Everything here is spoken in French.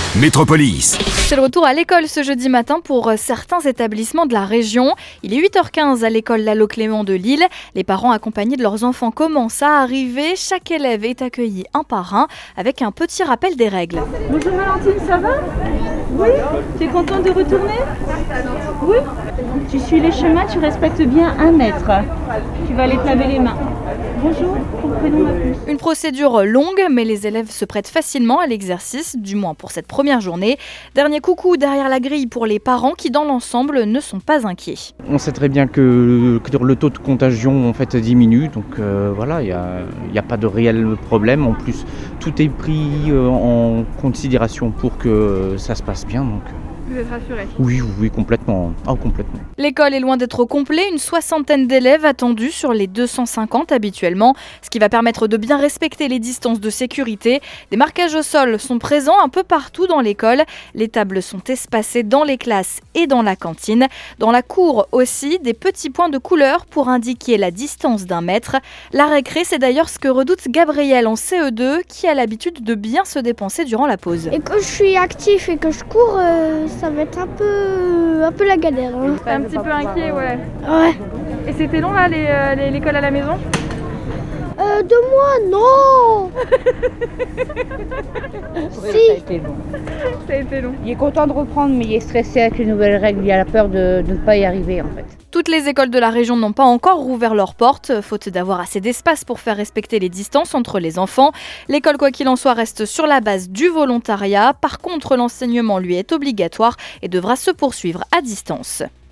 Métropolis. C'est le retour à l'école ce jeudi matin pour certains établissements de la région. Il est 8h15 à l'école Lalo Clément de Lille. Les parents accompagnés de leurs enfants commencent à arriver. Chaque élève est accueilli un par un avec un petit rappel des règles. Bonjour Valentine, ça va? Oui? Tu es contente de retourner? Oui? Tu suis les chemins, tu respectes bien 1 mètre. Tu vas aller te laver les mains. Bonjour, ton prénom ma puce. Une procédure longue, mais les élèves se prêtent facilement à l'exercice, du moins pour cette première journée. Dernier coucou derrière la grille pour les parents qui, dans l'ensemble, ne sont pas inquiets. On sait très bien que le taux de contagion en fait diminue, donc voilà, il n'y a pas de réel problème. En plus, tout est pris en considération pour que ça se passe bien. Donc. Vous êtes rassurés? Oui, complètement. Complètement. L'école est loin d'être au complet, une 60aine d'élèves attendus sur les 250 habituellement, ce qui va permettre de bien respecter les distances de sécurité. Des marquages au sol sont présents un peu partout dans l'école. Les tables sont espacées dans les classes et dans la cantine. Dans la cour aussi, des petits points de couleur pour indiquer la distance d'1 mètre. La récré, c'est d'ailleurs ce que redoute Gabriel en CE2, qui a l'habitude de bien se dépenser durant la pause. Et que je suis actif et que je cours, ça va être un peu la galère. Hein. T'es un petit peu inquiet, ouais. Ouais. Et c'était long là, l'école à la maison? 2 mois, non. Ça a été long. Ça a été long. Il est content de reprendre, mais il est stressé avec les nouvelles règles. Il a la peur de ne pas y arriver en fait. Toutes les écoles de la région n'ont pas encore rouvert leurs portes, faute d'avoir assez d'espace pour faire respecter les distances entre les enfants. L'école, quoi qu'il en soit, reste sur la base du volontariat. Par contre, l'enseignement, lui, est obligatoire et devra se poursuivre à distance.